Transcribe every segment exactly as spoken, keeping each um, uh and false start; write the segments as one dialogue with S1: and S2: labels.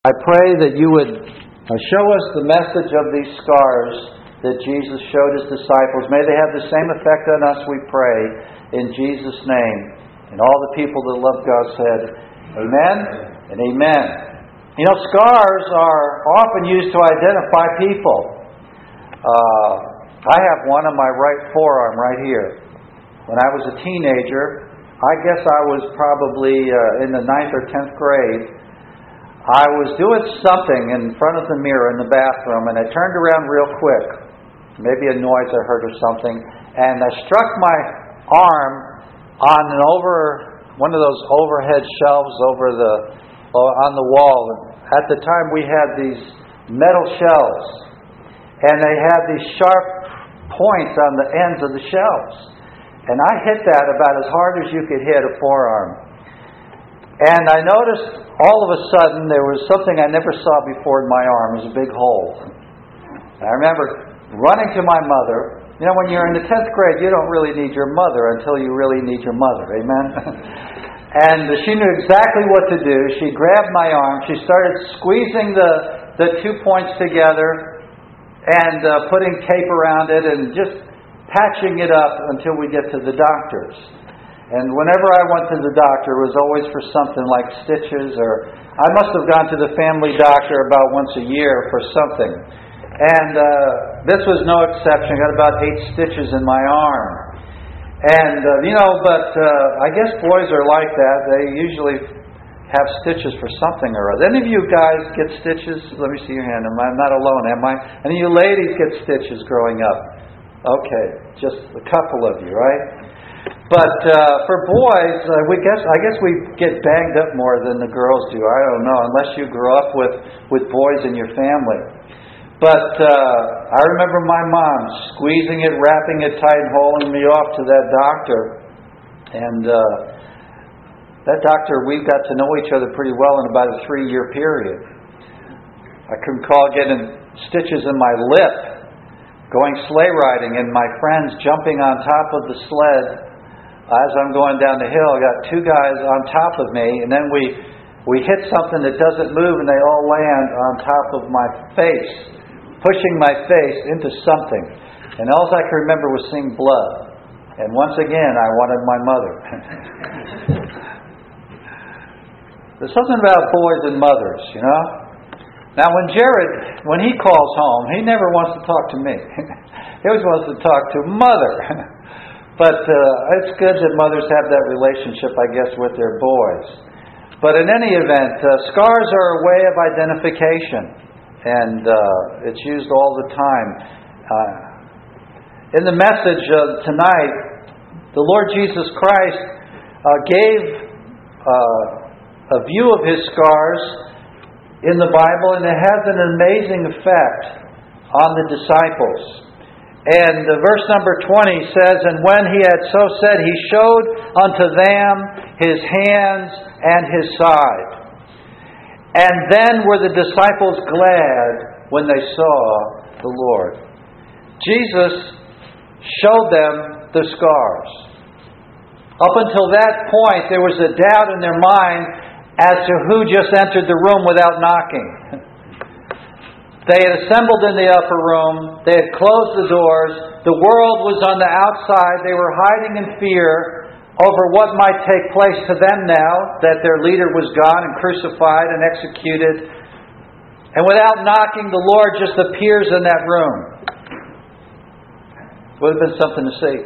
S1: I pray that you would show us the message of these scars that Jesus showed His disciples. May they have the same effect on us, we pray, in Jesus' name. And all the people that love God said, Amen and Amen. You know, scars are often used to identify people. Uh, I have one on my right forearm right here. When I was a teenager, I guess I was probably uh, in the ninth or tenth grade. I was doing something in front of the mirror in the bathroom, and I turned around real quick. Maybe a noise I heard or something, and I struck my arm on an over one of those overhead shelves over the uh, on the wall. At the time, we had these metal shelves, and they had these sharp points on the ends of the shelves. And I hit that about as hard as you could hit a forearm. And I noticed all of a sudden there was something I never saw before in my arm. It was a big hole. And I remember running to my mother. You know, when you're in the tenth grade, you don't really need your mother until you really need your mother. Amen? And she knew exactly what to do. She grabbed my arm. She started squeezing the, the two points together and uh, putting tape around it and just patching it up until we get to the doctor's. And whenever I went to the doctor, it was always for something like stitches, or I must have gone to the family doctor about once a year for something. And uh, this was no exception. I got about eight stitches in my arm. And, uh, you know, but uh, I guess boys are like that. They usually have stitches for something or other. Any of you guys get stitches? Let me see your hand. I'm not alone, am I? Any of you ladies get stitches growing up? Okay, just a couple of you, right? But uh, for boys, uh, we guess I guess we get banged up more than the girls do. I don't know, unless you grew up with, with boys in your family. But uh, I remember my mom squeezing it, wrapping it tight, and hauling me off to that doctor. And uh, that doctor, we got to know each other pretty well in about a three-year period. I can recall getting stitches in my lip, going sleigh riding, and my friends jumping on top of the sled. As I'm going down the hill, I got two guys on top of me, and then we we hit something that doesn't move, and they all land on top of my face, pushing my face into something. And all I can remember was seeing blood. And once again, I wanted my mother. There's something about boys and mothers, you know? Now, when Jared, when he calls home, he never wants to talk to me. He always wants to talk to mother. But uh, it's good that mothers have that relationship, I guess, with their boys. But in any event, uh, scars are a way of identification, and uh, it's used all the time. Uh, in the message uh, tonight, the Lord Jesus Christ uh, gave uh, a view of His scars in the Bible, and it has an amazing effect on the disciples. And uh, verse number twenty says, "And when He had so said, He showed unto them His hands and His side. And then were the disciples glad when they saw the Lord." Jesus showed them the scars. Up until that point, there was a doubt in their mind as to who just entered the room without knocking. They had assembled in the upper room. They had closed the doors. The world was on the outside. They were hiding in fear over what might take place to them now that their leader was gone and crucified and executed. And without knocking, the Lord just appears in that room. Would have been something to see.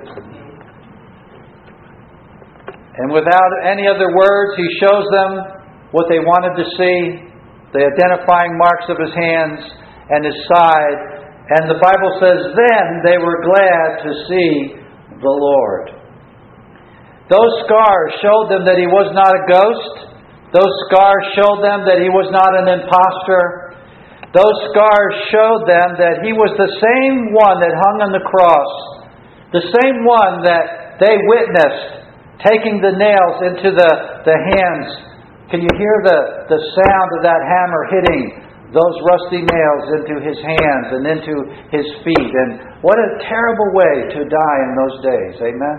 S1: And without any other words, He shows them what they wanted to see, the identifying marks of His hands and His side. And the Bible says, then they were glad to see the Lord. Those scars showed them that He was not a ghost. Those scars showed them that He was not an imposter. Those scars showed them that He was the same one that hung on the cross. The same one that they witnessed taking the nails into the, the hands. Can you hear the, the sound of that hammer hitting those rusty nails into His hands and into His feet? And what a terrible way to die in those days. Amen?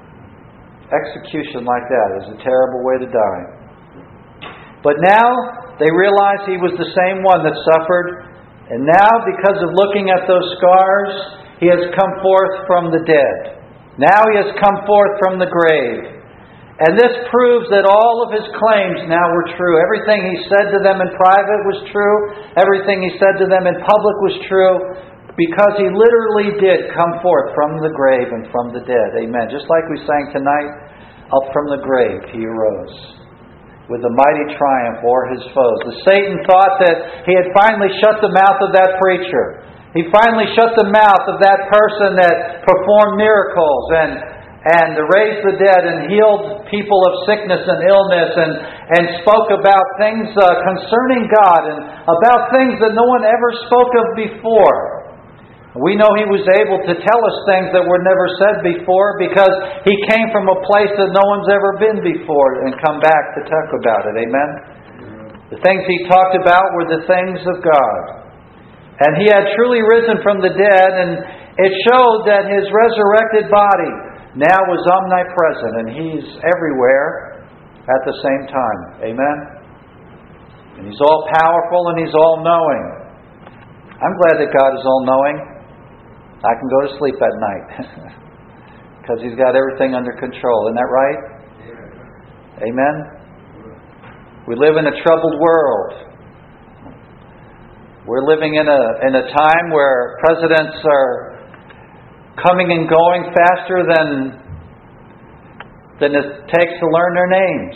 S1: Execution like that is a terrible way to die. But now They realized He was the same one that suffered. And now, because of looking at those scars, He has come forth from the dead. Now He has come forth from the grave. And this proves that all of His claims now were true. Everything He said to them in private was true. Everything He said to them in public was true. Because He literally did come forth from the grave and from the dead. Amen. Just like we sang tonight, up from the grave He arose with a mighty triumph o'er His foes. The Satan thought that he had finally shut the mouth of that preacher. He finally shut the mouth of that person that performed miracles and and raised the dead and healed people of sickness and illness and, and spoke about things uh, concerning God and about things that no one ever spoke of before. We know he was able to tell us things that were never said before because he came from a place that no one's ever been before and come back to talk about it. Amen? The things he talked about were the things of God. And he had truly risen from the dead, and it showed that his resurrected body now was omnipresent, and He's everywhere at the same time. Amen? And He's all powerful and He's all knowing. I'm glad that God is all knowing. I can go to sleep at night because He's got everything under control. Isn't that right? Amen? We live in a troubled world. We're living in a in a time where presidents are coming and going faster than than it takes to learn their names.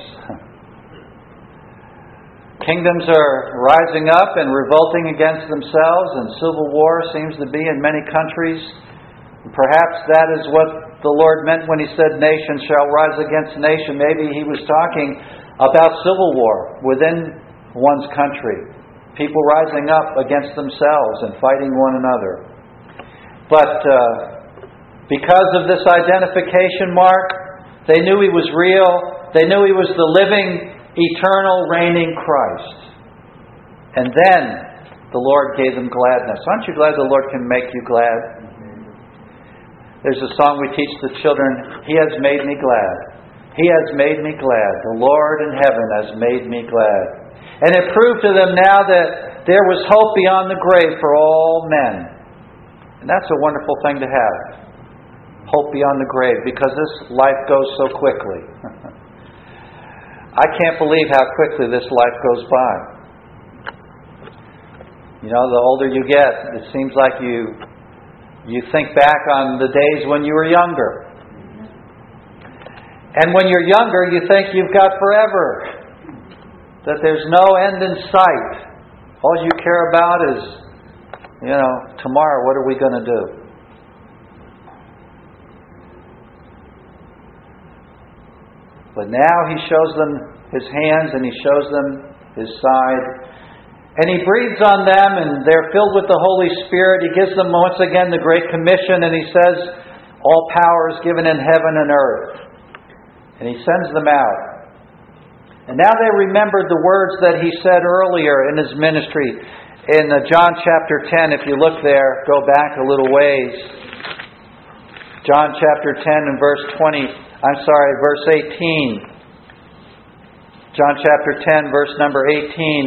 S1: Kingdoms are rising up and revolting against themselves, and civil war seems to be in many countries. Perhaps that is what the Lord meant when He said, "Nation shall rise against nation." Maybe He was talking about civil war within one's country. People rising up against themselves and fighting one another. But uh, because of this identification mark, they knew He was real. They knew He was the living, eternal, reigning Christ. And then the Lord gave them gladness. Aren't you glad the Lord can make you glad? There's a song we teach the children. He has made me glad. He has made me glad. The Lord in heaven has made me glad. And it proved to them now that there was hope beyond the grave for all men. And that's a wonderful thing to have. Hope beyond the grave, because this life goes so quickly. I can't believe how quickly this life goes by. You know, the older you get, it seems like you you think back on the days when you were younger. And when you're younger, you think you've got forever. That there's no end in sight. All you care about is, you know, tomorrow, what are we going to do? But now He shows them His hands and He shows them His side. And He breathes on them and they're filled with the Holy Spirit. He gives them once again the Great Commission, and He says, all power is given in heaven and earth. And He sends them out. And now they remembered the words that He said earlier in His ministry. In John chapter ten, if you look there, go back a little ways. John chapter ten and verse twenty, I'm sorry, verse eighteen. John chapter ten, verse number eighteen.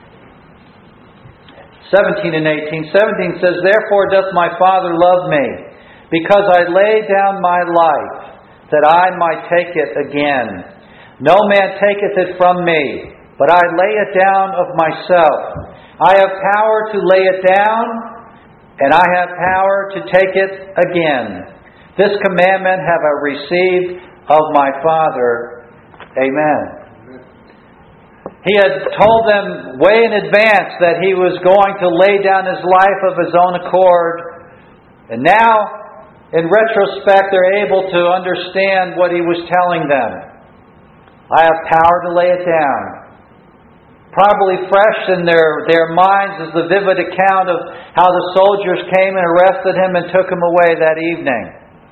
S1: seventeen and eighteen. seventeen says, therefore doth my Father love me, because I lay down my life, that I might take it again. No man taketh it from me, but I lay it down of myself. I have power to lay it down, and I have power to take it again. This commandment have I received of my Father. Amen. He had told them way in advance that He was going to lay down His life of His own accord. And now, in retrospect, they're able to understand what He was telling them. I have power to lay it down. Probably fresh in their, their minds is the vivid account of how the soldiers came and arrested Him and took Him away that evening.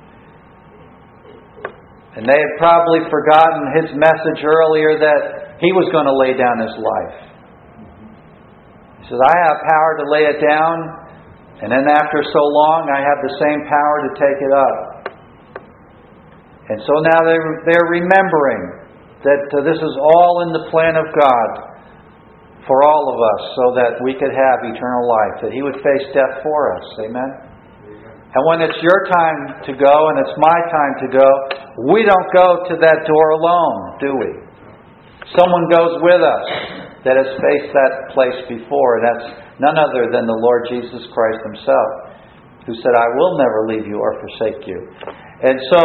S1: And they had probably forgotten His message earlier that He was going to lay down His life. He says, I have power to lay it down, and then after so long I have the same power to take it up. And so now they're, they're remembering that uh, this is all in the plan of God for all of us so that we could have eternal life, that He would face death for us. Amen? And when it's your time to go and it's my time to go, we don't go to that door alone, do we? Someone goes with us that has faced that place before, and that's none other than the Lord Jesus Christ Himself, who said, I will never leave you or forsake you. And so,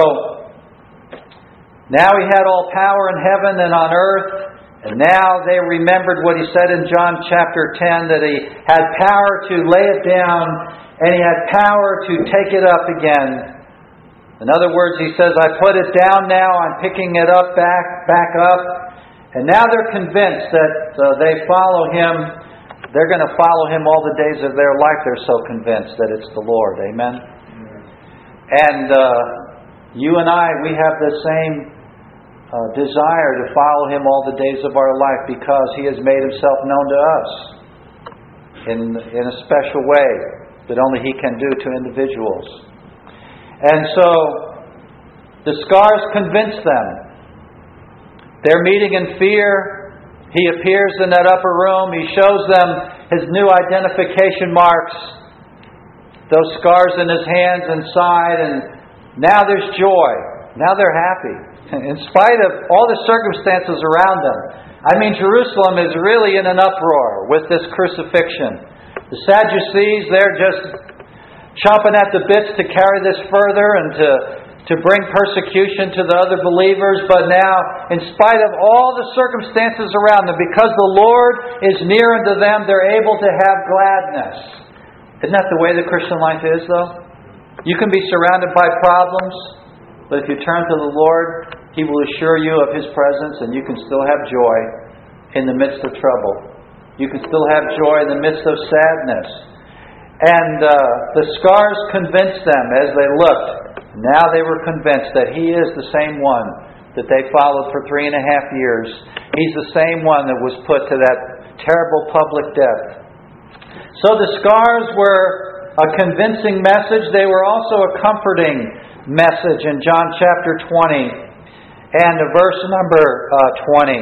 S1: now He had all power in heaven and on earth, and now they remembered what He said in John chapter ten, that He had power to lay it down, and He had power to take it up again. In other words, He says, I put it down now, I'm picking it up, back, back up. And now they're convinced that uh, they follow Him. They're going to follow Him all the days of their life. They're so convinced that it's the Lord. Amen? Amen. And uh, you and I, we have the same uh, desire to follow Him all the days of our life because He has made Himself known to us in, in a special way that only He can do to individuals. And so, the scars convince them. They're meeting in fear. He appears in that upper room. He shows them His new identification marks. Those scars in His hands and side. And now there's joy. Now they're happy. In spite of all the circumstances around them. I mean, Jerusalem is really in an uproar with this crucifixion. The Sadducees, they're just chomping at the bits to carry this further and to to bring persecution to the other believers. But now, in spite of all the circumstances around them, because the Lord is near unto them, they're able to have gladness. Isn't that the way the Christian life is, though? You can be surrounded by problems, but if you turn to the Lord, He will assure you of His presence, and you can still have joy in the midst of trouble. You can still have joy in the midst of sadness. And uh, the scars convinced them as they looked. Now they were convinced that He is the same one that they followed for three and a half years. He's the same one that was put to that terrible public death. So the scars were a convincing message. They were also a comforting message in John chapter twenty and verse number uh, twenty.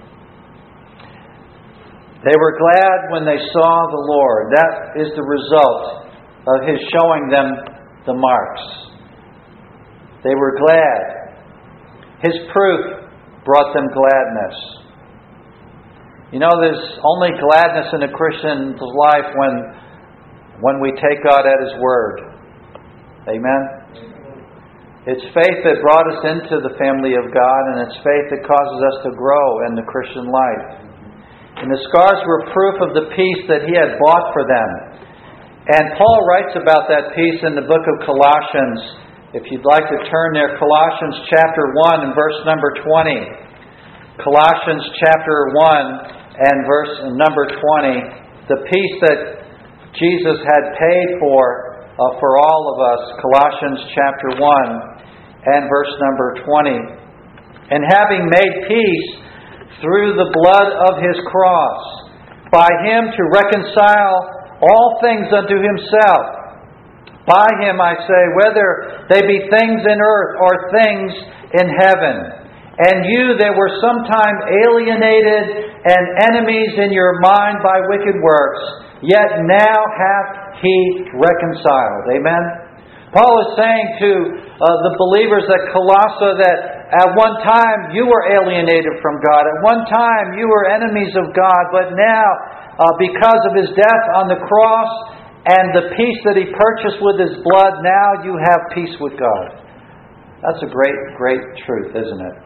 S1: They were glad when they saw the Lord. That is the result of His showing them the marks. They were glad. His proof brought them gladness. You know, there's only gladness in a Christian's life when, when we take God at His word. Amen? It's faith that brought us into the family of God, and it's faith that causes us to grow in the Christian life. And the scars were proof of the peace that He had bought for them. And Paul writes about that peace in the book of Colossians. If you'd like to turn there, Colossians chapter one and verse number twenty. Colossians chapter one and verse number twenty. The peace that Jesus had paid for uh, for all of us. Colossians chapter one and verse number twenty. And having made peace through the blood of His cross, by Him to reconcile all things unto Himself. By Him, I say, whether they be things in earth or things in heaven. And you that were sometime alienated and enemies in your mind by wicked works, yet now hath He reconciled. Amen? Paul is saying to uh, the believers at Colossae that at one time you were alienated from God. At one time you were enemies of God. But now, uh, because of His death on the cross, and the peace that He purchased with His blood, now you have peace with God. That's a great, great truth, isn't it?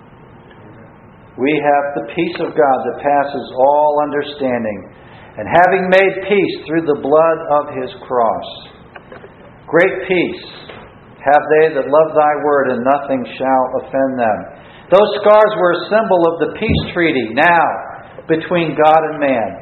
S1: We have the peace of God that passes all understanding. And having made peace through the blood of His cross. Great peace have they that love Thy word, and nothing shall offend them. Those scars were a symbol of the peace treaty now between God and man.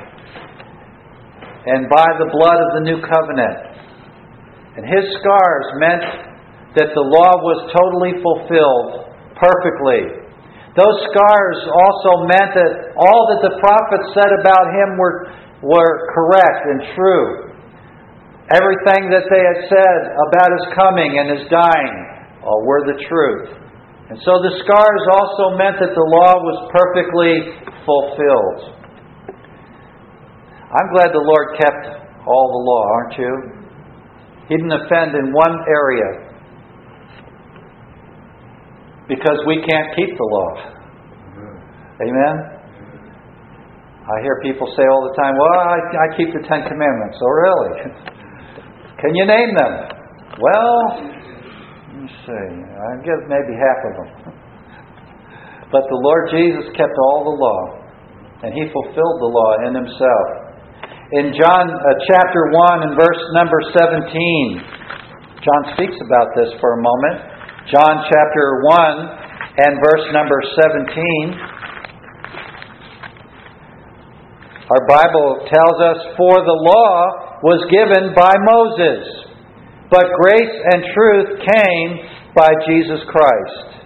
S1: And by the blood of the new covenant. And His scars meant that the law was totally fulfilled perfectly. Those scars also meant that all that the prophets said about Him were, were correct and true. Everything that they had said about His coming and His dying uh, were the truth. And so the scars also meant that the law was perfectly fulfilled. I'm glad the Lord kept all the law, aren't you? He didn't offend in one area because we can't keep the law. Amen? I hear people say all the time, well, I, I keep the Ten Commandments. Oh, really? Can you name them? Well, let me see. I give maybe half of them. But the Lord Jesus kept all the law, and He fulfilled the law in Himself. In John uh, chapter one and verse number seventeen, John speaks about this for a moment. John chapter one and verse number seventeen. Our Bible tells us, "For the law was given by Moses, but grace and truth came by Jesus Christ.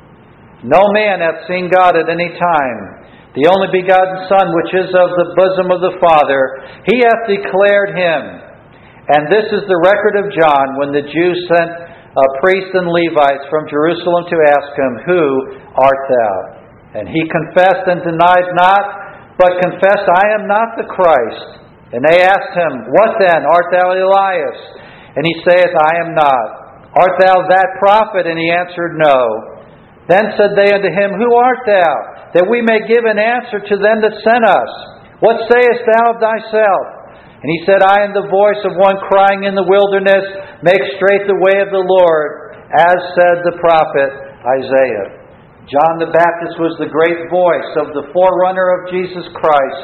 S1: No man hath seen God at any time. The only begotten Son, which is of the bosom of the Father, He hath declared Him." And this is the record of John when the Jews sent uh, priests and Levites from Jerusalem to ask him, "Who art thou?" And he confessed and denied not, but confessed, "I am not the Christ." And they asked him, "What then? Art thou Elias?" And he saith, "I am not." "Art thou that prophet?" And he answered, "No." Then said they unto him, "Who art thou? That we may give an answer to them that sent us. What sayest thou of thyself?" And he said, "I am the voice of one crying in the wilderness, Make straight the way of the Lord, as said the prophet Isaiah." John the Baptist was the great voice of the forerunner of Jesus Christ.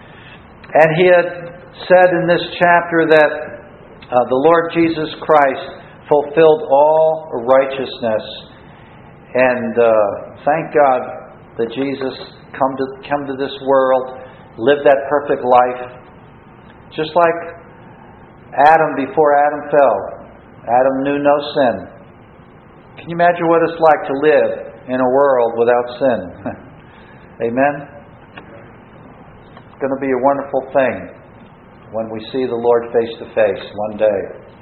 S1: And he had said in this chapter that uh, the Lord Jesus Christ fulfilled all righteousness. And uh, thank God that Jesus come to come to this world, lived that perfect life, just like Adam before Adam fell. Adam knew no sin. Can you imagine what it's like to live in a world without sin? Amen? It's going to be a wonderful thing when we see the Lord face to face one day.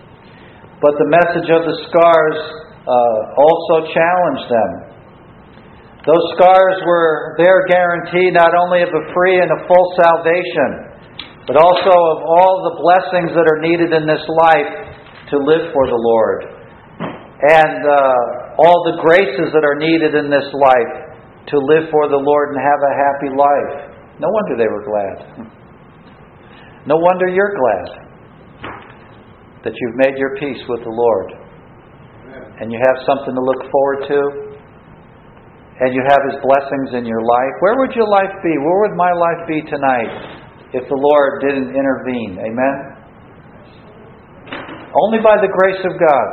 S1: But the message of the scars uh, also challenged them. Those scars were their guarantee not only of a free and a full salvation, but also of all the blessings that are needed in this life to live for the Lord. And uh, all the graces that are needed in this life to live for the Lord and have a happy life. No wonder they were glad. No wonder you're glad that you've made your peace with the Lord. And you have something to look forward to. And you have His blessings in your life. Where would your life be? Where would my life be tonight if the Lord didn't intervene? Amen? Only by the grace of God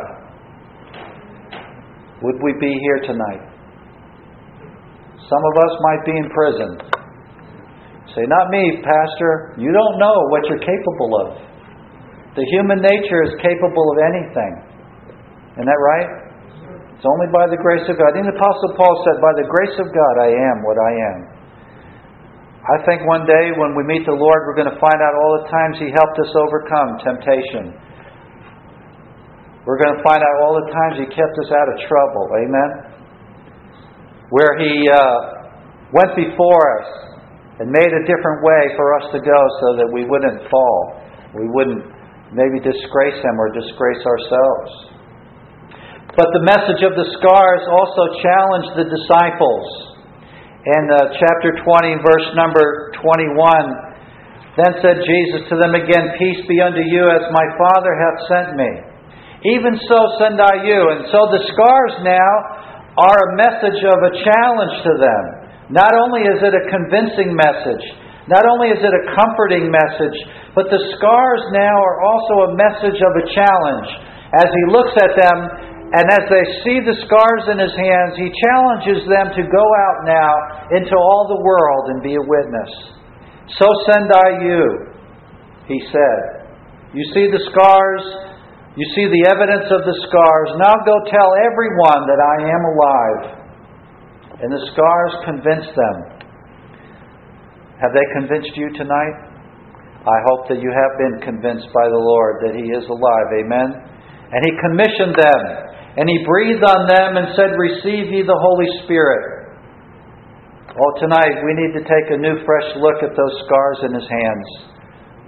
S1: would we be here tonight. Some of us might be in prison. Say, "Not me, Pastor. You don't know what you're capable of." The human nature is capable of anything. Isn't that right? It's only by the grace of God. And the Apostle Paul said, "By the grace of God I am what I am." I think one day when we meet the Lord, we're going to find out all the times He helped us overcome temptation. We're going to find out all the times He kept us out of trouble. Amen? Where He uh, went before us and made a different way for us to go so that we wouldn't fall. We wouldn't maybe disgrace Him or disgrace ourselves. But the message of the scars also challenged the disciples. In uh, chapter twenty, verse number twenty-one, "Then said Jesus to them again, Peace be unto you, as my Father hath sent me. Even so send I you." And so the scars now are a message of a challenge to them. Not only is it a convincing message, not only is it a comforting message, but the scars now are also a message of a challenge. As He looks at them, and as they see the scars in His hands, He challenges them to go out now into all the world and be a witness. "So send I you," He said. You see the scars, you see the evidence of the scars. Now go tell everyone that I am alive. And the scars convinced them. Have they convinced you tonight? I hope that you have been convinced by the Lord that He is alive. Amen? And He commissioned them. And He breathed on them and said, "Receive ye the Holy Spirit." Oh, tonight we need to take a new fresh look at those scars in His hands.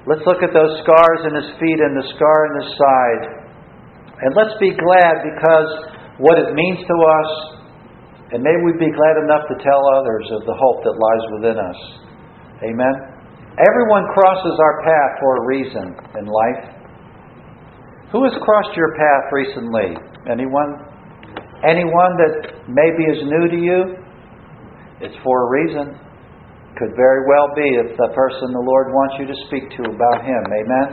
S1: Let's look at those scars in His feet and the scar in His side. And let's be glad because what it means to us, and may we be glad enough to tell others of the hope that lies within us. Amen? Everyone crosses our path for a reason in life. Who has crossed your path recently? Anyone? Anyone that maybe is new to you? It's for a reason. Could very well be if the person the Lord wants you to speak to about Him. Amen?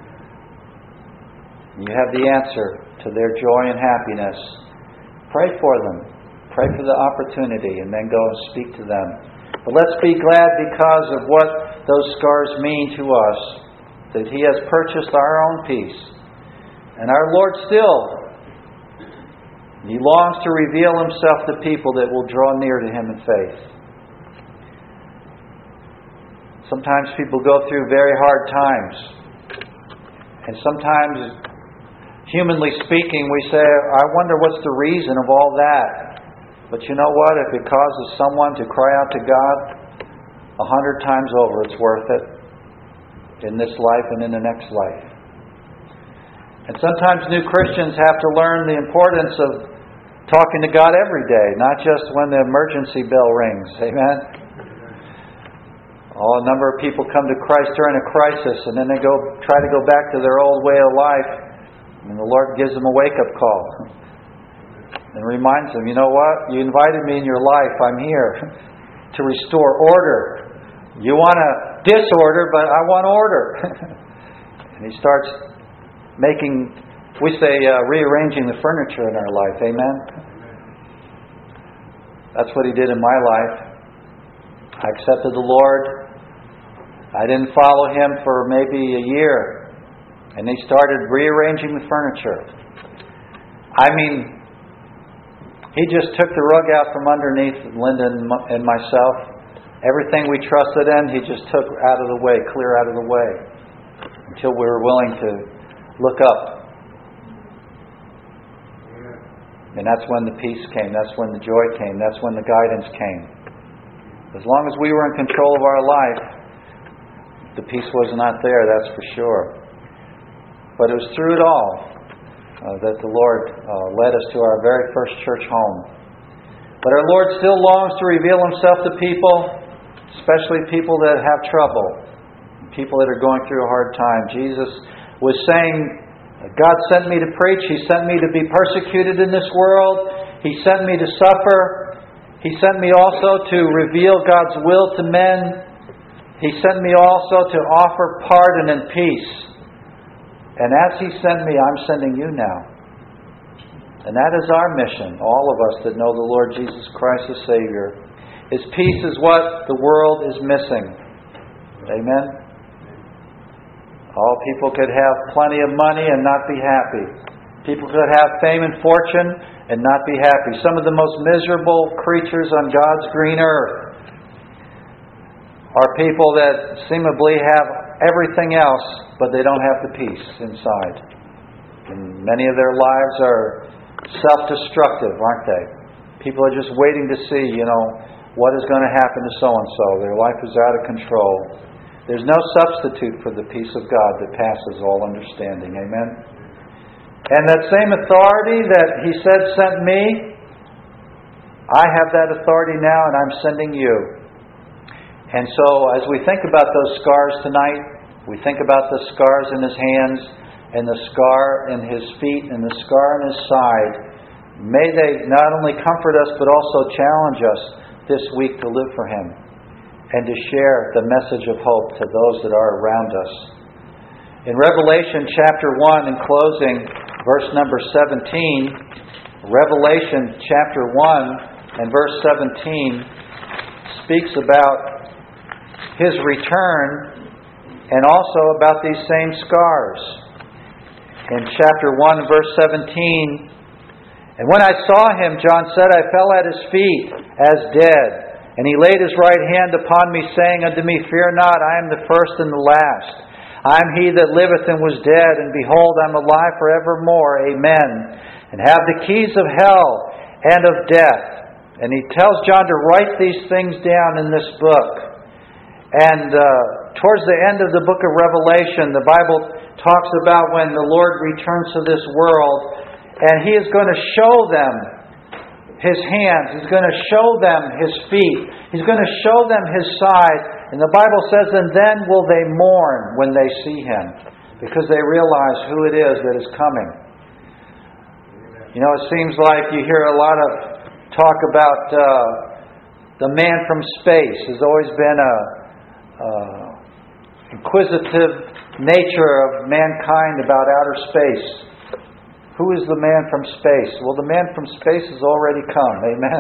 S1: You have the answer to their joy and happiness. Pray for them. Pray for the opportunity and then go and speak to them. But let's be glad because of what those scars mean to us, that He has purchased our own peace. And our Lord still, He longs to reveal Himself to people that will draw near to Him in faith. Sometimes people go through very hard times. And sometimes, humanly speaking, we say, I wonder what's the reason of all that. But you know what? If it causes someone to cry out to God, a hundred times over it's worth it in this life and in the next life. And sometimes new Christians have to learn the importance of talking to God every day, not just when the emergency bell rings. Amen? Oh, a number of people come to Christ during a crisis and then they go try to go back to their old way of life, and the Lord gives them a wake-up call and reminds them, you know what? You invited me in your life. I'm here to restore order. You want a disorder, but I want order. And He starts making, we say, uh, rearranging the furniture in our life. Amen? That's what He did in my life. I accepted the Lord. I didn't follow Him for maybe a year. And He started rearranging the furniture. I mean, He just took the rug out from underneath Linda and myself. Everything we trusted in, He just took out of the way, clear out of the way, until we were willing to look up. And that's when the peace came. That's when the joy came. That's when the guidance came. As long as we were in control of our life, the peace was not there, that's for sure. But it was through it all Uh, that the Lord uh, led us to our very first church home. But our Lord still longs to reveal Himself to people, especially people that have trouble, people that are going through a hard time. Jesus was saying, God sent me to preach. He sent me to be persecuted in this world. He sent me to suffer. He sent me also to reveal God's will to men. He sent me also to offer pardon and peace. And as He sent me, I'm sending you now. And that is our mission, all of us that know the Lord Jesus Christ as Savior. His peace is what the world is missing. Amen? All people could have plenty of money and not be happy. People could have fame and fortune and not be happy. Some of the most miserable creatures on God's green earth are people that seemingly have everything else, but they don't have the peace inside. And many of their lives are self-destructive, aren't they? People are just waiting to see, you know, what is going to happen to so-and-so. Their life is out of control. There's no substitute for the peace of God that passes all understanding. Amen? And that same authority that He said sent me, I have that authority now and I'm sending you. And so as we think about those scars tonight, we think about the scars in His hands and the scar in His feet and the scar in His side. May they not only comfort us but also challenge us this week to live for Him and to share the message of hope to those that are around us. In Revelation chapter one, in closing, verse number seventeen, Revelation chapter one and verse seventeen speaks about His return and also about these same scars. In chapter one, verse seventeen, and when I saw Him, John said, I fell at His feet as dead. And He laid His right hand upon me, saying unto me, Fear not, I am the first and the last. I am He that liveth and was dead, and behold, I am alive forevermore. Amen. And have the keys of hell and of death. And He tells John to write these things down in this book. And uh, towards the end of the book of Revelation, the Bible talks about when the Lord returns to this world, and He is going to show them His hands. He's going to show them His feet. He's going to show them His side. And the Bible says, and then will they mourn when they see Him, because they realize who it is that is coming. You know, it seems like you hear a lot of talk about uh, the man from space. There's always been a uh, inquisitive nature of mankind about outer space. Who is the man from space? Well, the man from space has already come. Amen.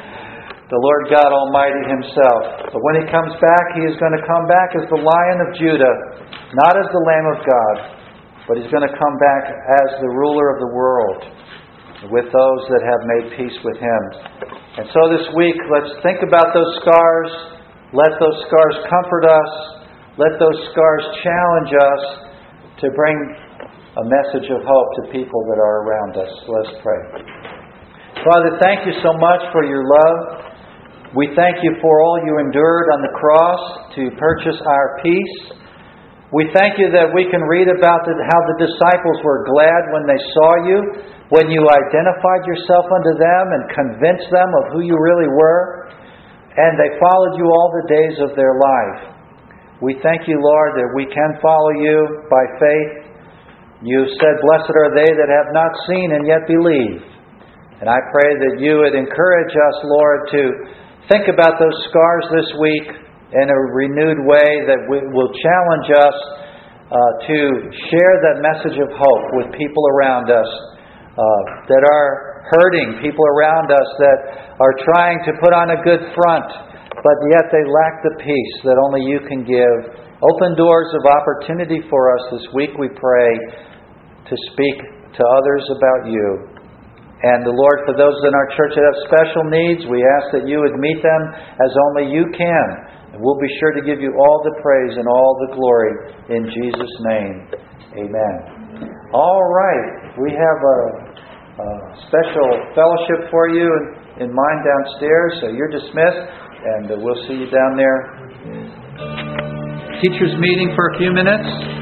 S1: The Lord God Almighty Himself. But when He comes back, He is going to come back as the Lion of Judah, not as the Lamb of God, but He's going to come back as the ruler of the world, with those that have made peace with Him. And so this week, let's think about those scars. Let those scars comfort us. Let those scars challenge us to bring a message of hope to people that are around us. Let's pray. Father, thank You so much for Your love. We thank You for all You endured on the cross to purchase our peace. We thank You that we can read about the, how the disciples were glad when they saw You, when You identified Yourself unto them and convinced them of who You really were, and they followed You all the days of their life. We thank You, Lord, that we can follow You by faith. You said, blessed are they that have not seen and yet believe. And I pray that You would encourage us, Lord, to think about those scars this week in a renewed way that will challenge us uh, to share that message of hope with people around us uh, that are hurting, people around us that are trying to put on a good front, but yet they lack the peace that only You can give. Open doors of opportunity for us this week, we pray, to speak to others about You. And the Lord, for those in our church that have special needs, we ask that You would meet them as only You can. And we'll be sure to give You all the praise and all the glory in Jesus' name. Amen. All right. We have a, a special fellowship for you in, in mind downstairs, so you're dismissed, and we'll see you down there. Teachers meeting for a few minutes.